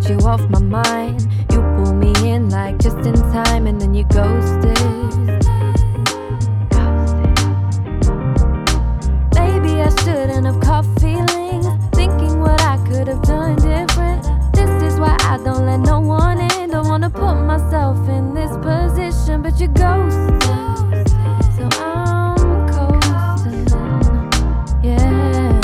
get you off my mind. You pull me in like just in time, and then you ghosted. Maybe I shouldn't have caught feelings, thinking what I could have done different. This is why I don't let no one in. Don't wanna put myself in this position, but you ghosted. So I'm coasting, yeah.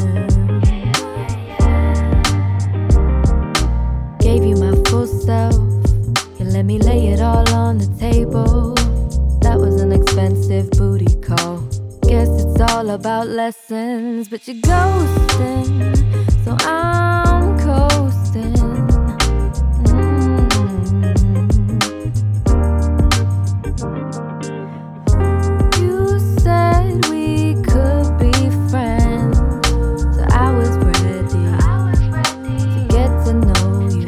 Gave you my full self, you let me lay it all on the table. That was an expensive booty call. Guess it's all about lessons, but you're ghosting, so I'm coasting. You said we could be friends, so I was ready to get to know you.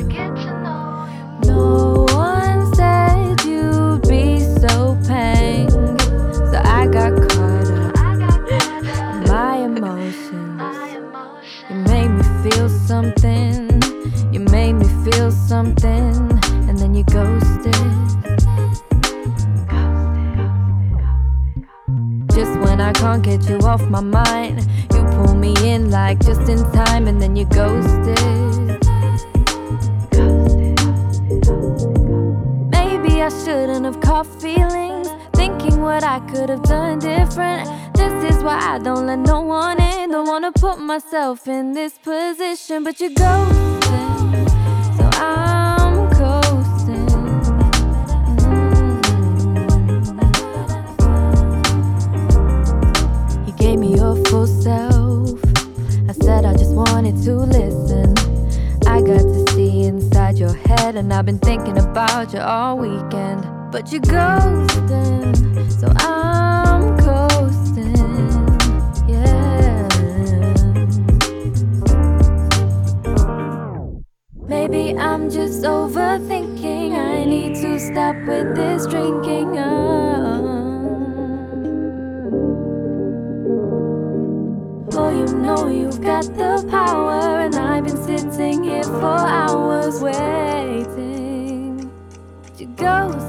No one said you'd be so pained, so I got caught up in my emotions. You made me feel something, you made me feel something, and then you ghosted. Just when I can't get you off my mind, you pull me in like just in time, and then you ghosted. Maybe I shouldn't have caught feelings, thinking what I could have done different. This is why I don't let no one in. Don't wanna put myself in this position, but you're ghosting, so I'm coasting. You gave me your full self. I said I just wanted to listen. I got to see inside your head, and I've been thinking about you all weekend. But you're ghosting, so I'm coasting, yeah. Maybe I'm just overthinking. I need to stop with this drinking. Oh, you know you've got the power, and I've been sitting here for hours waiting. But you ghosted.